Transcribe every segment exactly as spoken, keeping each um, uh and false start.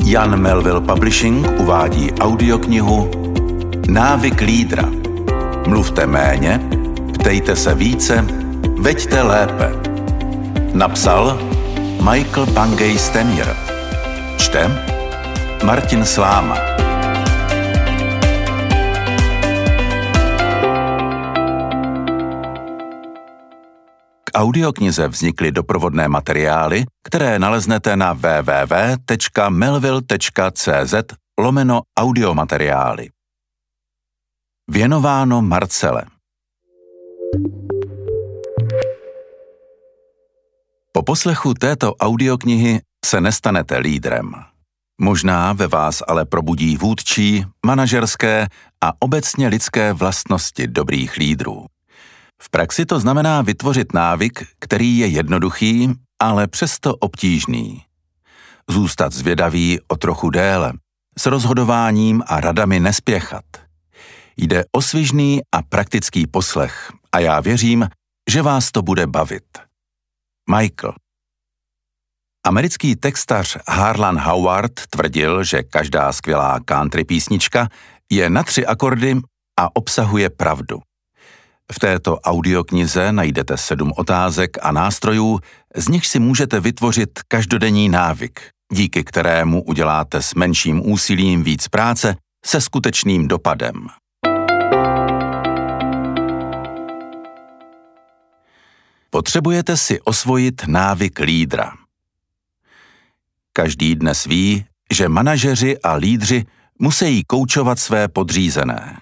Jan Melville Publishing uvádí audioknihu Návyk lídra. Mluvte méně, ptejte se více, veďte lépe. Napsal Michael Bungay Stanier. Čte Martin Sláma. K audioknize vznikly doprovodné materiály, které naleznete na w w w tečka melville tečka c z lomeno audiomateriály. Věnováno Marcele. Po poslechu této audioknihy se nestanete lídrem. Možná ve vás ale probudí vůdčí, manažerské a obecně lidské vlastnosti dobrých lídrů. V praxi to znamená vytvořit návyk, který je jednoduchý, ale přesto obtížný. Zůstat zvědavý o trochu déle, s rozhodováním a radami nespěchat. Jde o svižný a praktický poslech a já věřím, že vás to bude bavit. Michael. Americký textař Harlan Howard tvrdil, že každá skvělá country písnička je na tři akordy a obsahuje pravdu. V této audioknize najdete sedm otázek a nástrojů, z nichž si můžete vytvořit každodenní návyk, díky kterému uděláte s menším úsilím víc práce se skutečným dopadem. Potřebujete si osvojit návyk lídra. Každý dnes ví, že manažeři a lídři musí koučovat své podřízené.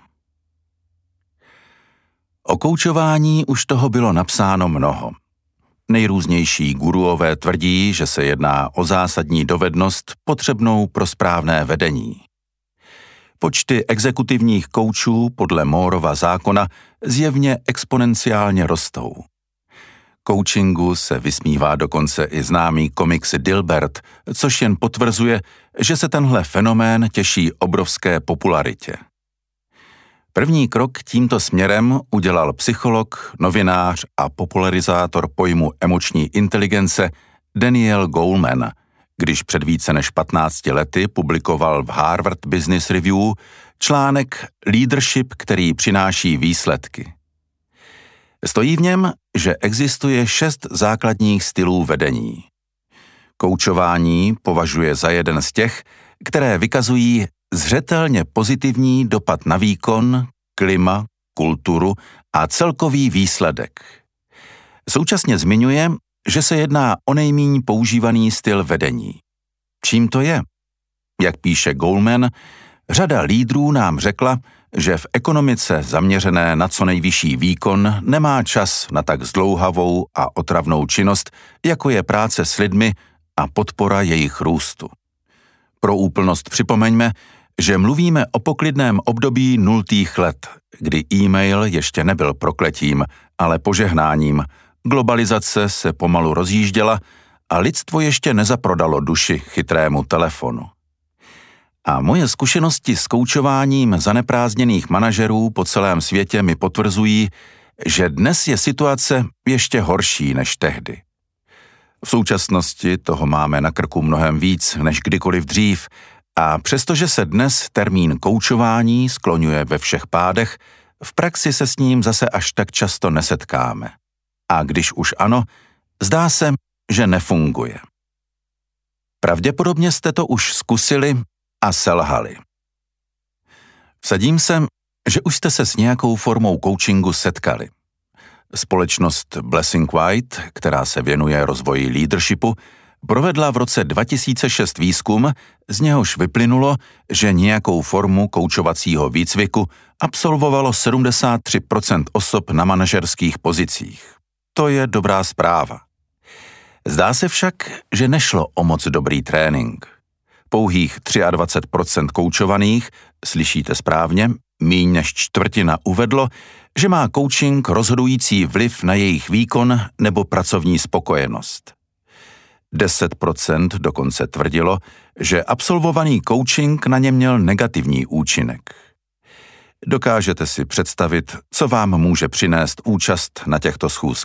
O koučování už toho bylo napsáno mnoho. Nejrůznější guruové tvrdí, že se jedná o zásadní dovednost potřebnou pro správné vedení. Počty exekutivních koučů podle Moorova zákona zjevně exponenciálně rostou. Coachingu se vysmívá dokonce i známý komiks Dilbert, což jen potvrzuje, že se tenhle fenomén těší obrovské popularitě. První krok tímto směrem udělal psycholog, novinář a popularizátor pojmu emoční inteligence Daniel Goleman, když před více než patnácti lety publikoval v Harvard Business Review článek Leadership, který přináší výsledky. Stojí v něm, že existuje šest základních stylů vedení. Koučování považuje za jeden z těch, které vykazují zřetelně pozitivní dopad na výkon, klima, kulturu a celkový výsledek. Současně zmiňuje, že se jedná o nejméně používaný styl vedení. Čím to je? Jak píše Goleman, řada lídrů nám řekla, že v ekonomice zaměřené na co nejvyšší výkon nemá čas na tak zdlouhavou a otravnou činnost, jako je práce s lidmi a podpora jejich růstu. Pro úplnost připomeňme, že mluvíme o poklidném období nultých let, kdy e-mail ještě nebyl prokletím, ale požehnáním, globalizace se pomalu rozjížděla a lidstvo ještě nezaprodalo duši chytrému telefonu. A moje zkušenosti s koučováním zaneprázdněných manažerů po celém světě mi potvrzují, že dnes je situace ještě horší než tehdy. V současnosti toho máme na krku mnohem víc než kdykoliv dřív a přestože se dnes termín koučování skloňuje ve všech pádech, v praxi se s ním zase až tak často nesetkáme. A když už ano, zdá se, že nefunguje. Pravděpodobně jste to už zkusili a selhali. Vsadím se, že už jste se s nějakou formou coachingu setkali. Společnost Blessing White, která se věnuje rozvoji leadershipu, provedla v roce dva tisíce šest výzkum, z něhož vyplynulo, že nějakou formu koučovacího výcviku absolvovalo sedmdesát tři procent osob na manažerských pozicích. To je dobrá zpráva. Zdá se však, že nešlo o moc dobrý trénink. Pouhých dvacet tři procent koučovaných, slyšíte správně, míň než čtvrtina uvedlo, že má coaching rozhodující vliv na jejich výkon nebo pracovní spokojenost. deset procent dokonce tvrdilo, že absolvovaný coaching na ně měl negativní účinek. Dokážete si představit, co vám může přinést účast na těchto schůzkách.